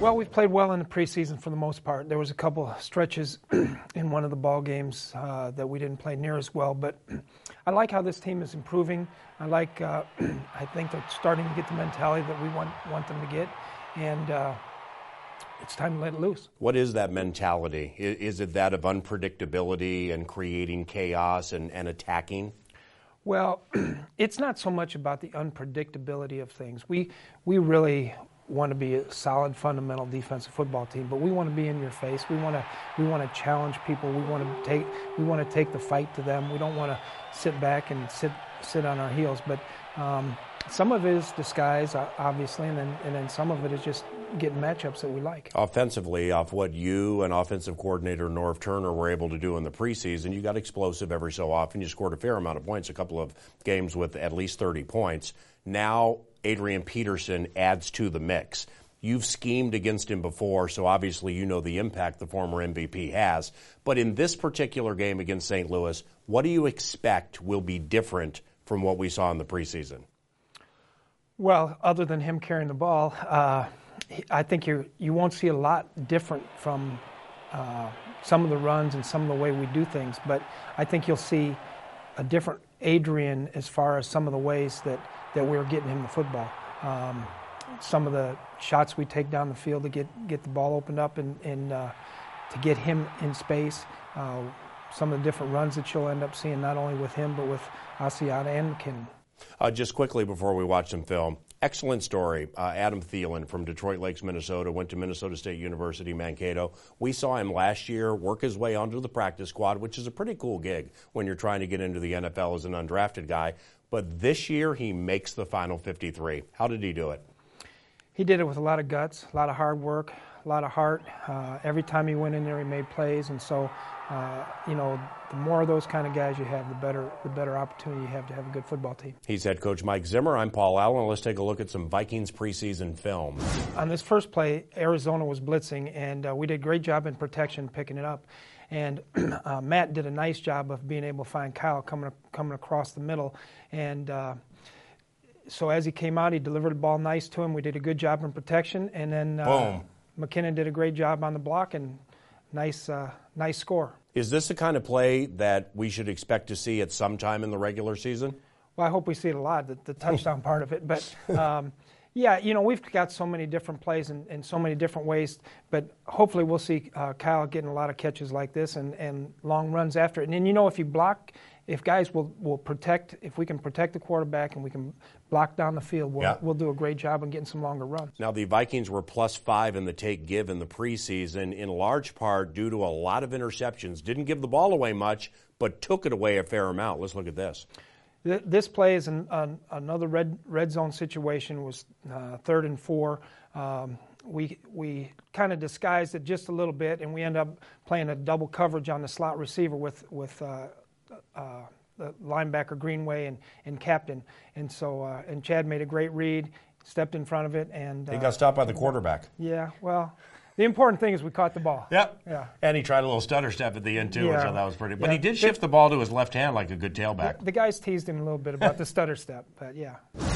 Well, we've played well in the preseason for the most part. There was a couple of stretches in one of the ball games that we didn't play near as well, but I like how this team is improving. I think they're starting to get the mentality that we want them to get, and it's time to let it loose. What is that mentality? Is it that of unpredictability and creating chaos and attacking? Well, it's not so much about the unpredictability of things. We really want to be a solid, fundamental defensive football team, but we want to be in your face. We want to challenge people. We want to take the fight to them. We don't want to sit back and sit on our heels. But some of it is disguise, obviously, and then some of it is just getting matchups that we like. Offensively, off what you and offensive coordinator Norv Turner were able to do in the preseason, you got explosive every so often. You scored a fair amount of points, a couple of games with at least 30 points. Now Adrian Peterson adds to the mix. You've schemed against him before, so obviously you know the impact the former MVP has. But in this particular game against St. Louis, what do you expect will be different from what we saw in the preseason? Well, other than him carrying the ball, I think you won't see a lot different from some of the runs and some of the way we do things, but I think you'll see a different Adrian as far as some of the ways that we're getting him the football. Some of the shots we take down the field to get the ball opened up and to get him in space. Some of the different runs that you'll end up seeing, not only with him, but with Asiata and McKinnon. Just quickly before we watch some film, excellent story. Adam Thielen from Detroit Lakes, Minnesota, went to Minnesota State University, Mankato. We saw him last year work his way onto the practice squad, which is a pretty cool gig when you're trying to get into the NFL as an undrafted guy. But this year he makes the final 53. How did he do it? He did it with a lot of guts, a lot of hard work, a lot of heart. Every time he went in there, he made plays, and so the more of those kind of guys you have, the better opportunity you have to have a good football team. He's head coach Mike Zimmer. I'm Paul Allen. Let's take a look at some Vikings preseason film. On this first play, Arizona was blitzing, and we did a great job in protection picking it up. And Matt did a nice job of being able to find Kyle coming across the middle. And so as he came out, he delivered the ball nice to him. We did a good job in protection. And then boom. McKinnon did a great job on the block, and nice score. Is this the kind of play that we should expect to see at some time in the regular season? Well, I hope we see it a lot, the touchdown part of it. But, yeah, we've got so many different plays in so many different ways. But hopefully we'll see Kyle getting a lot of catches like this and long runs after it. And then, if you block, if guys will protect, if we can protect the quarterback and we can block down the field, we'll do a great job in getting some longer runs. Now, the Vikings were +5 in the take-give in the preseason, in large part due to a lot of interceptions. Didn't give the ball away much, but took it away a fair amount. Let's look at this. This play is another red zone situation. Was 3rd and 4. We kind of disguised it just a little bit, and we end up playing a double coverage on the slot receiver with the linebacker Greenway and Captain, and so and Chad made a great read, stepped in front of it, and he got stopped by the quarterback. Yeah, well, the important thing is we caught the ball. Yep. Yeah. And he tried a little stutter step at the end too, yeah. So that was pretty. But he did shift the ball to his left hand like a good tailback. The guys teased him a little bit about the stutter step, but yeah.